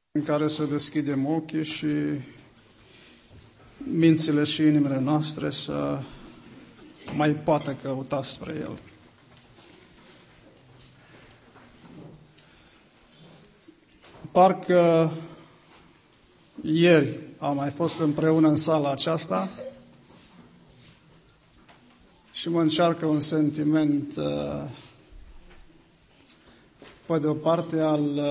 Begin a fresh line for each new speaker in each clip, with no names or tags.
în care să deschidem ochii și mințile și inimile noastre să mai poată căuta spre El. Parcă ieri am mai fost împreună în sala aceasta și mă încearcă un sentiment, pe de o parte, al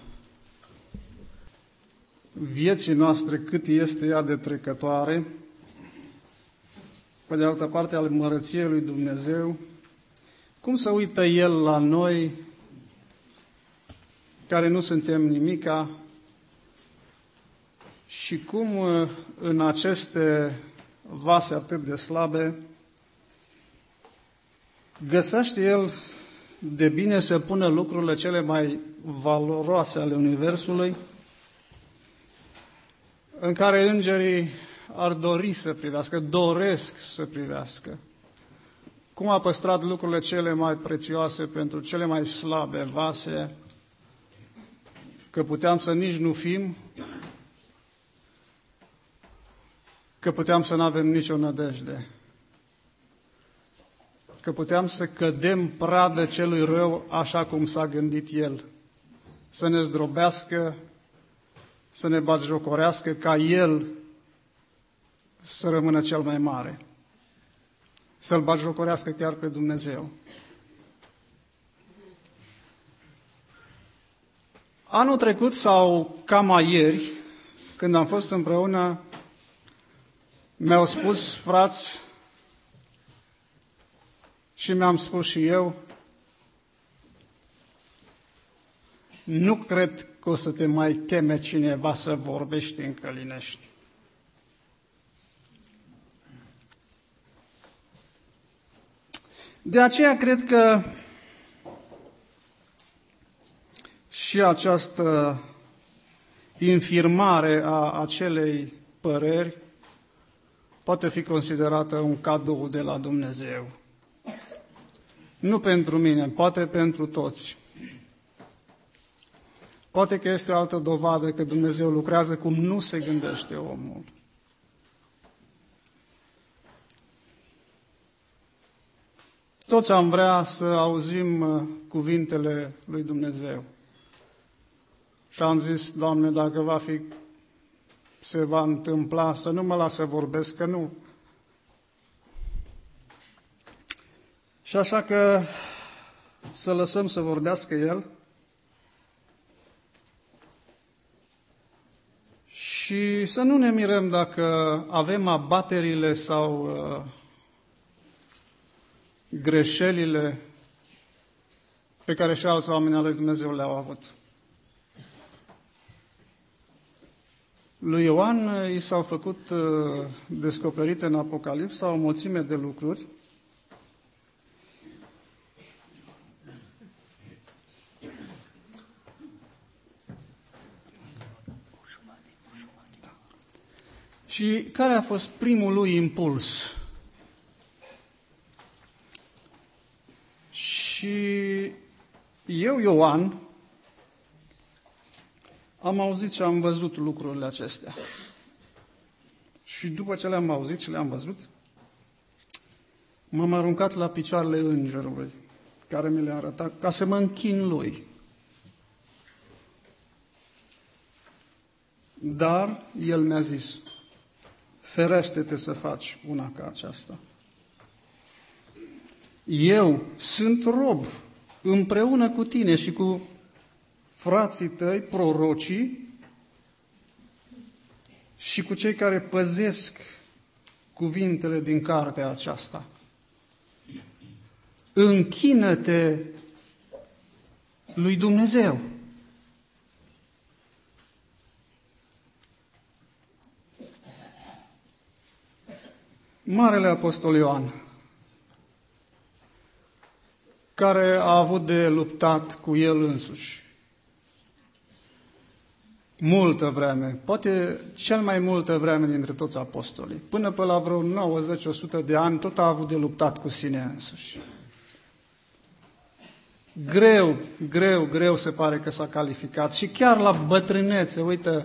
vieții noastre, cât este ea de trecătoare, pe de altă parte, al mărăției lui Dumnezeu, cum să uită El la noi, care nu suntem nimica, și cum în aceste vase atât de slabe găsește El de bine să pună lucrurile cele mai valoroase ale Universului, în care îngerii ar dori să privească, doresc să privească. Cum a păstrat lucrurile cele mai prețioase pentru cele mai slabe vase, că puteam să nici nu fim, că puteam să nu avem nicio nădejde, că puteam să cădem pradă celui rău așa cum s-a gândit El, să ne zdrobească, să ne batjocorească, ca El să rămână cel mai mare, să-L batjocorească chiar pe Dumnezeu. Anul trecut sau cam mai ieri, când am fost împreună, mi-au spus frați și mi-am spus și eu, nu cred că o să te mai cheme cineva să vorbești în Călinești. De aceea cred că și această infirmare a acelei păreri poate fi considerată un cadou de la Dumnezeu. Nu pentru mine, poate pentru toți. Poate că este o altă dovadă că Dumnezeu lucrează cum nu se gândește omul. Toți am vrea să auzim cuvintele lui Dumnezeu. Și am zis, Doamne, dacă se va întâmpla, să nu mă las să vorbesc, că nu. Și așa că să lăsăm să vorbească El și să nu ne mirăm dacă avem abaterile sau greșelile pe care și alți oameni al lui Dumnezeu le-au avut. Lui Ioan i s-au făcut descoperite în Apocalipsa o mulțime de lucruri și care a fost primul lui impuls? Și eu, Ioan, am auzit și am văzut lucrurile acestea. Și după ce le-am auzit și le-am văzut, m-am aruncat la picioarele îngerului, care mi le-a arătat, ca să mă închin lui. Dar el mi-a zis, ferește-te să faci una ca aceasta. Eu sunt rob împreună cu tine și cu frații tăi, prorocii, și cu cei care păzesc cuvintele din cartea aceasta. Închină-te lui Dumnezeu. Marele Apostol Ioan, care a avut de luptat cu el însuși multă vreme, poate cel mai multă vreme dintre toți apostolii, până pe la vreo 90-100 de ani, tot a avut de luptat cu sine însuși. greu se pare că s-a calificat. Și chiar la bătrânețe, uite,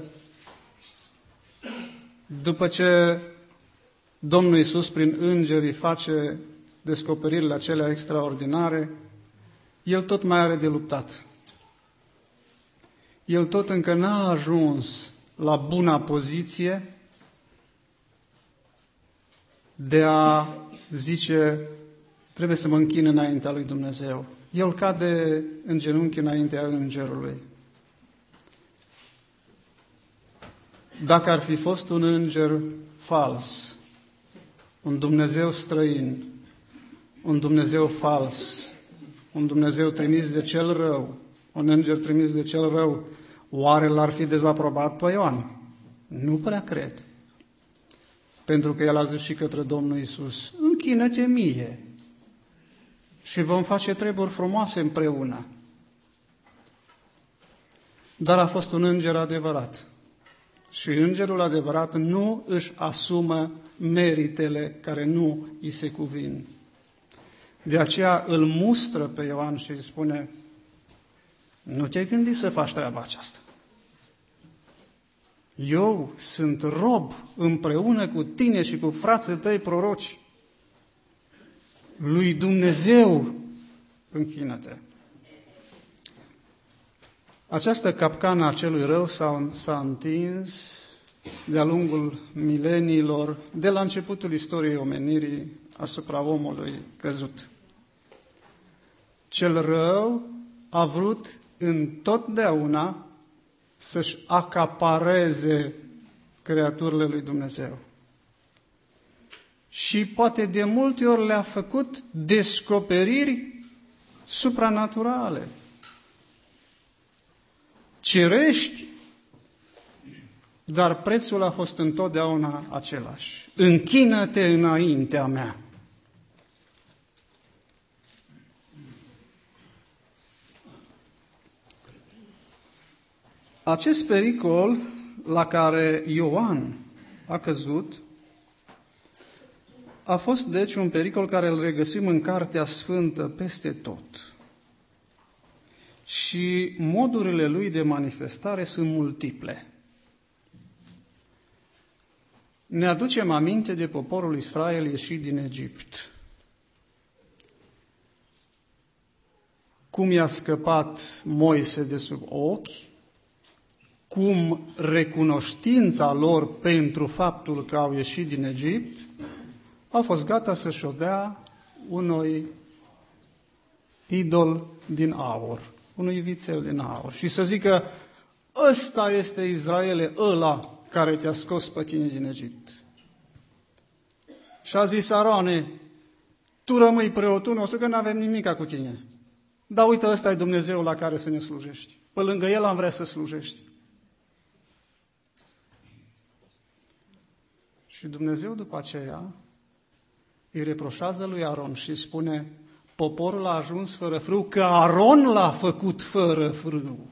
după ce Domnul Iisus prin îngeri face descoperirile acelea extraordinare, el tot mai are de luptat. El tot încă n-a ajuns la buna poziție de a zice, trebuie să mă închin înaintea lui Dumnezeu. El cade în genunchi înaintea îngerului. Dacă ar fi fost un înger fals, un Dumnezeu străin, un Dumnezeu fals, un Dumnezeu trimis de cel rău, un înger trimis de cel rău, oare l-ar fi dezaprobat pe Ioan? Nu prea cred. Pentru că el a zis și către Domnul Iisus, închină-te mie și vom face treburi frumoase împreună. Dar a fost un înger adevărat. Și îngerul adevărat nu își asumă meritele care nu îi se cuvin. De aceea îl mustră pe Ioan și îi spune, nu te gândi să faci treaba aceasta. Eu sunt rob împreună cu tine și cu frații tăi proroci. Lui Dumnezeu închină-te. Această capcană a celui rău s-a întins de-a lungul mileniilor, de la începutul istoriei omenirii, asupra omului căzut. Cel rău a vrut întotdeauna să-și acapareze creaturile lui Dumnezeu. Și poate de multe ori le-a făcut descoperiri supranaturale, cerești, dar prețul a fost întotdeauna același. Închină-te înaintea mea. Acest pericol la care Ioan a căzut a fost deci un pericol care îl regăsim în Cartea Sfântă peste tot. Și modurile lui de manifestare sunt multiple. Ne aducem aminte de poporul Israel ieșit din Egipt. Cum i-a scăpat Moise de sub ochi, cum recunoștința lor pentru faptul că au ieșit din Egipt, au fost gata să-și o dea unui idol din aur, unui vițel din aur. Și să zică, ăsta este Israele, ăla care te-a scos pe tine din Egipt. Și a zis Aroane, tu rămâi preotul nostru, că nu avem nimica cu tine. Dar uite, ăsta e Dumnezeu la care să ne slujești. Pe lângă El am vrea să slujești. Și Dumnezeu după aceea îi reproșează lui Aron și spune, poporul a ajuns fără frâu, că Aron l-a făcut fără frâu.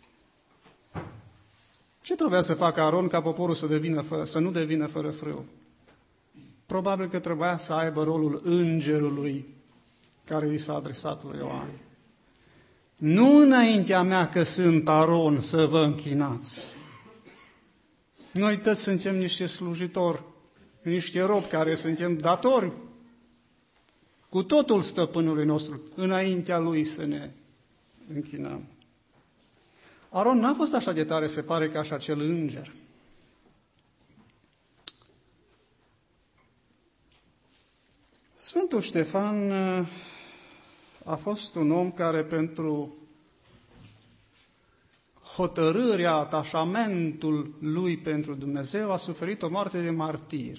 Ce trebuia să facă Aron ca poporul să nu devină fără frâu? Probabil că trebuia să aibă rolul îngerului care i s-a adresat lui Ioan. Nu înaintea mea că sunt Aron să vă închinați. Noi toți suntem niște slujitori, niște robi care suntem datori cu totul stăpânului nostru, înaintea lui să ne închinăm. Aron n-a fost așa de tare, se pare, ca și acel înger. Sfântul Ștefan a fost un om care pentru hotărârea, atașamentul lui pentru Dumnezeu a suferit o moarte de martir.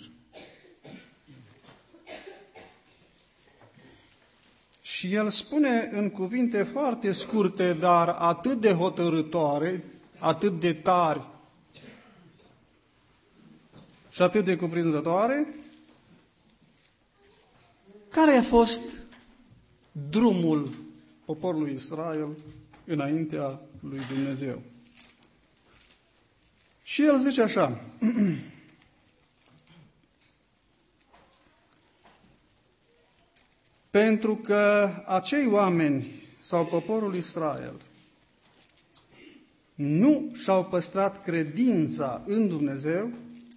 Și el spune în cuvinte foarte scurte, dar atât de hotărâtoare, atât de tari și atât de cuprinzătoare, care a fost drumul poporului Israel înaintea lui Dumnezeu. Și el zice așa, pentru că acei oameni sau poporul Israel nu și-au păstrat credința în Dumnezeu,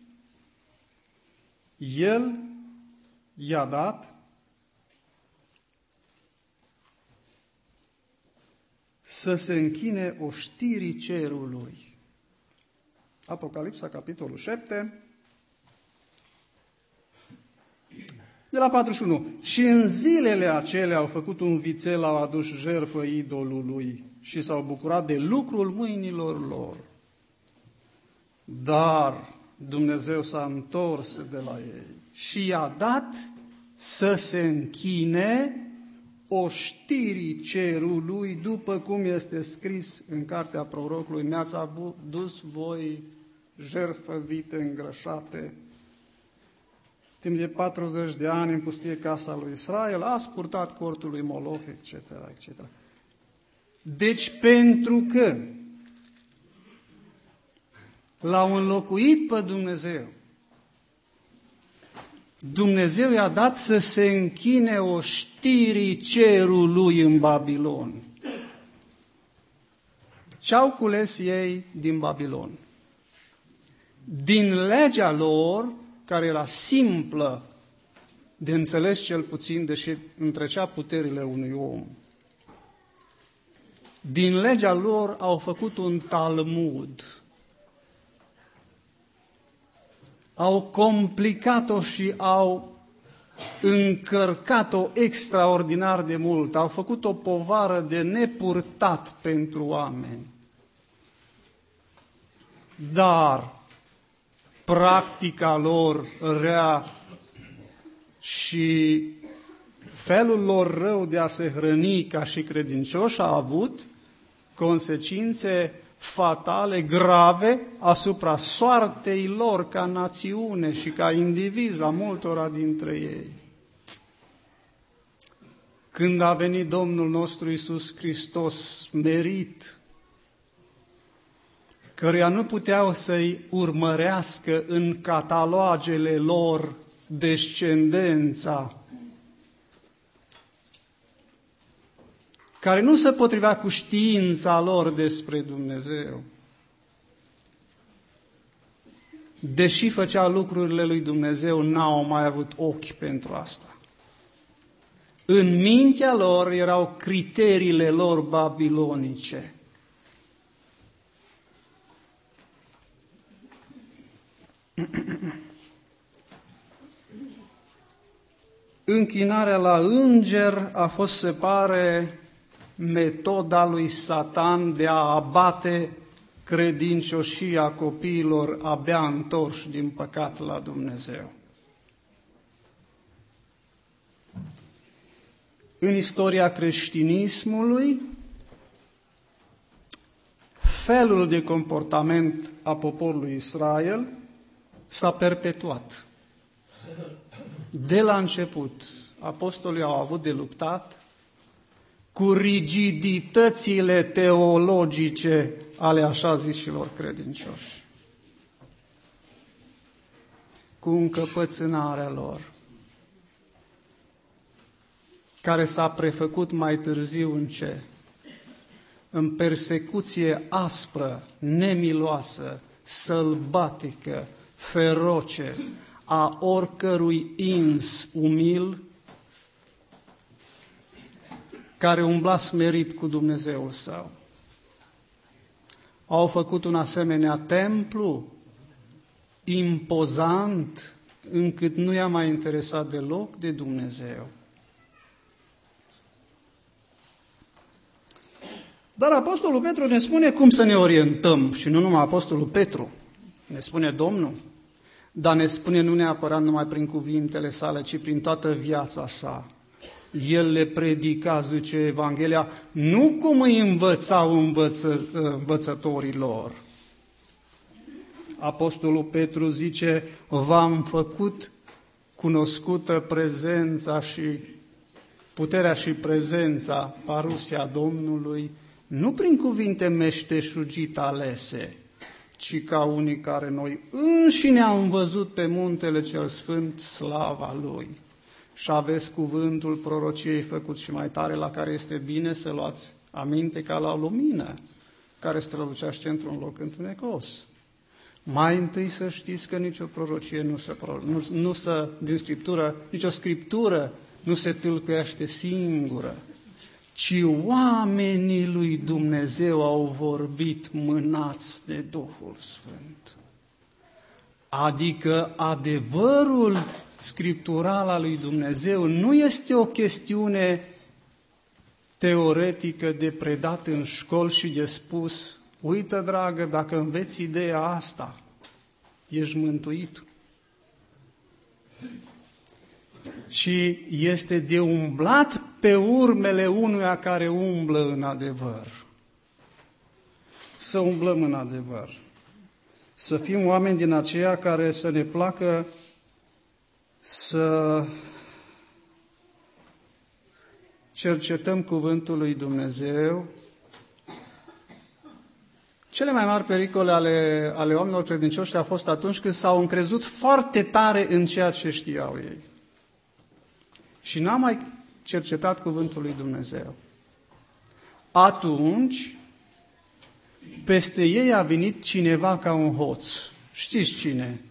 El i-a dat să se închine oștirii cerului. Apocalipsa, capitolul 7, de la 41. Și în zilele acelea au făcut un vițel, au adus jertfă idolului și s-au bucurat de lucrul mâinilor lor. Dar Dumnezeu s-a întors de la ei și i-a dat să se închine oștirii cerului, după cum este scris în cartea prorocului: mi-ați adus voi jertfă vite îngrășate. Timp de 40 de ani în pustie casa lui Israel, ați purtat cortul lui Moloch, etc., etc. Deci pentru că l-au înlocuit pe Dumnezeu, Dumnezeu i-a dat să se închine oștirii cerului în Babilon. Ce-au cules ei din Babilon? Din legea lor, care era simplă de înțeles cel puțin, deși întrecea puterile unui om. Din legea lor au făcut un Talmud. Au complicat-o și au încărcat-o extraordinar de mult. Au făcut o povară de nepurtat pentru oameni. Dar practica lor rea și felul lor rău de a se hrăni ca și credincioși a avut consecințe fatale, grave, asupra soartei lor ca națiune și ca indivizi, a multora dintre ei. Când a venit Domnul nostru Iisus Hristos, smerit, căruia nu puteau să-i urmărească în catalogele lor descendența, care nu se potrivea cu știința lor despre Dumnezeu, deși făcea lucrurile lui Dumnezeu, n-au mai avut ochi pentru asta. În mintea lor erau criteriile lor babilonice. Închinarea la înger a fost, se pare, metoda lui Satan de a abate credincioșia copiilor abia întorși din păcat la Dumnezeu. În istoria creștinismului, felul de comportament a poporului Israel s-a perpetuat. De la început, apostolii au avut de luptat cu rigiditățile teologice ale așa zișilor credincioși, cu încăpățânarea lor, care s-a prefăcut mai târziu în ce? În persecuție aspră, nemiloasă, sălbatică, feroce, a oricărui ins umil care umbla smerit cu Dumnezeul său. Au făcut un asemenea templu impozant, încât nu i-a mai interesat deloc de Dumnezeu. Dar Apostolul Petru ne spune cum să ne orientăm, și nu numai Apostolul Petru, ne spune Domnul, dar ne spune nu neapărat numai prin cuvintele sale, ci prin toată viața sa. El le predica, zice Evanghelia, nu cum îi învățau învățătorii lor. Apostolul Petru zice, v-am făcut cunoscută prezența și puterea și prezența, parusia Domnului, nu prin cuvinte meșteșugit alese, ci ca unii care noi înșine am văzut pe muntele cel sfânt slava Lui și aveți cuvântul prorociei făcut și mai tare, la care este bine să luați aminte ca la o lumină care strălucește într-un loc întunecos. Mai întâi să știți că nicio prorocie din Scriptură, nicio Scriptură nu se tâlcuiește singură, ci oamenii lui Dumnezeu au vorbit mânați de Duhul Sfânt. Adică adevărul scriptural al lui Dumnezeu nu este o chestiune teoretică de predat în școli și de spus, uită, dragă, dacă înveți ideea asta, ești mântuit. Și este de umblat pe urmele unuia care umblă în adevăr. Să umblăm în adevăr. Să fim oameni din aceia care să ne placă să cercetăm cuvântul lui Dumnezeu. Cele mai mari pericole ale oamenilor credincioși au fost atunci când s-au încrezut foarte tare în ceea ce știau ei. Și n-au mai cercetat cuvântul lui Dumnezeu. Atunci, peste ei a venit cineva ca un hoț. Știți cine?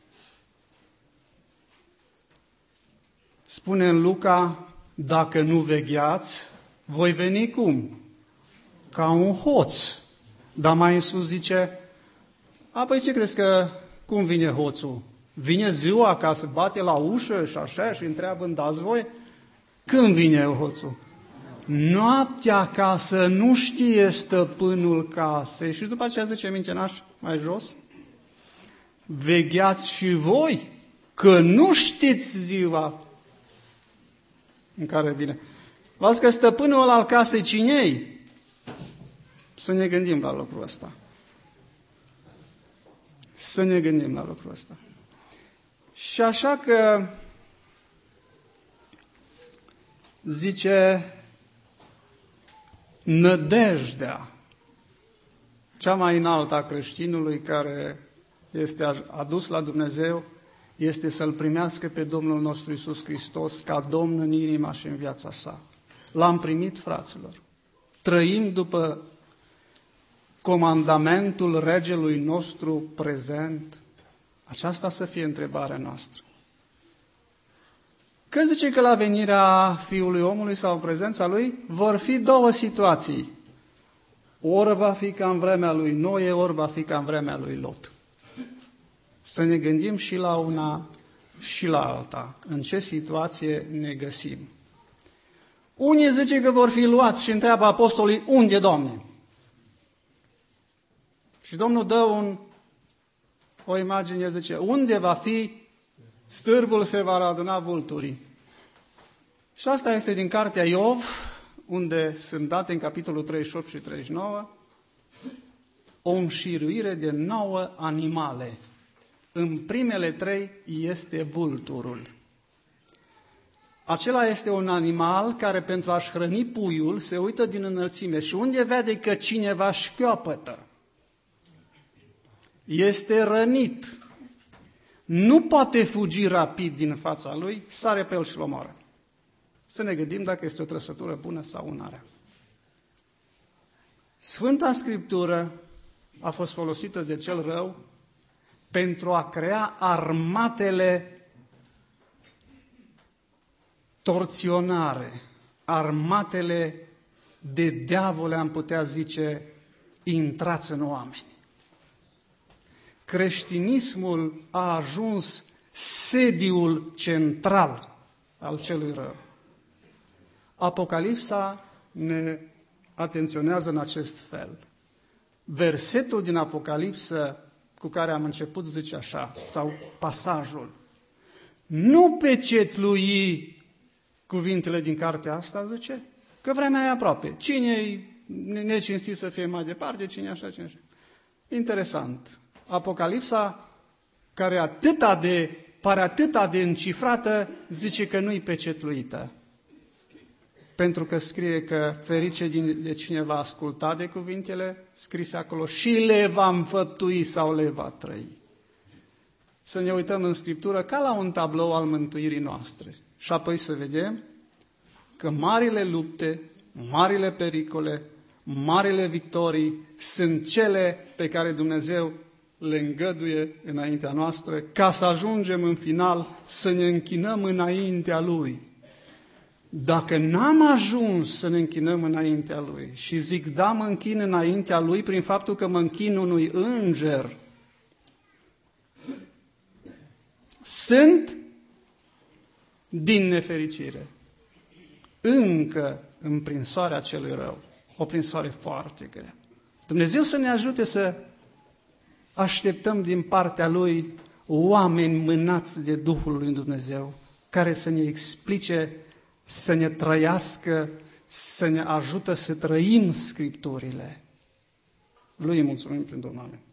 Spune în Luca, dacă nu vegheați, voi veni cum? Ca un hoț. Dar mai în sus zice, păi ce crezi că, cum vine hoțul? Vine ziua ca să bate la ușă și așa și întreabă, îmi dați voi? Când vine hoțul? Noaptea, ca să nu știe stăpânul casei. Și după aceea zice mintenaș mai jos, vegheați și voi, că nu știți ziua în care vine. V-ați că stăpânul ăla al casei cine-i? Să ne gândim la lucrul ăsta. Să ne gândim la lucrul ăsta. Și așa că zice, nădejdea cea mai înaltă a creștinului care este adus la Dumnezeu este să-L primească pe Domnul nostru Iisus Hristos ca Domn în inima și în viața sa. L-am primit, fraților. Trăim după comandamentul regelui nostru prezent. Aceasta să fie întrebarea noastră. Că zice că la venirea Fiului Omului sau în prezența Lui vor fi două situații. Ori va fi ca în vremea lui Noe, ori va fi ca în vremea lui Lot. Să ne gândim și la una și la alta. În ce situație ne găsim. Unii zice că vor fi luați și întreabă apostolii, unde, Doamne? Și Domnul dă o imagine, zice, unde va fi stârvul se va aduna vulturii. Și asta este din cartea Iov, unde sunt date în capitolul 38 și 39, o înșiruire de 9 animale. În primele 3 este vulturul. Acela este un animal care pentru a-și hrăni puiul se uită din înălțime și unde vede că cineva șchiopătă, este rănit, nu poate fugi rapid din fața lui, sare pe el și-l omoară. Să ne gândim dacă este o trăsătură bună sau una rea. Sfânta Scriptură a fost folosită de cel rău pentru a crea armatele torționare, armatele de diavole, am putea zice, intrați în oameni. Creștinismul a ajuns sediul central al celui rău. Apocalipsa ne atenționează în acest fel. Versetul din Apocalipsă cu care am început zice așa, sau pasajul, nu pecetlui cuvintele din cartea asta, zice, că vremea e aproape. Cine-i necinstit să fie mai departe, cine așa, cine așa. Interesant. Apocalipsa, care pare atâta de încifrată, zice că nu-i pecetluită. Pentru că scrie că ferice de cine va asculta de cuvintele scrise acolo și le va înfăptui sau le va trăi. Să ne uităm în Scriptură ca la un tablou al mântuirii noastre. și apoi să vedem că marile lupte, marile pericole, marile victorii sunt cele pe care Dumnezeu le îngăduie înaintea noastră ca să ajungem în final să ne închinăm înaintea Lui. Dacă n-am ajuns să ne închinăm înaintea Lui și zic, da, mă închin înaintea Lui prin faptul că mă închin unui înger, sunt, din nefericire, încă în prinsoarea celui rău. O prinsoare foarte grea. Dumnezeu să ne ajute să așteptăm din partea Lui oameni mânați de Duhul lui Dumnezeu, care să ne explice, să ne trăiască, să ne ajută să trăim Scripturile. Lui mulțumim prin Domnul.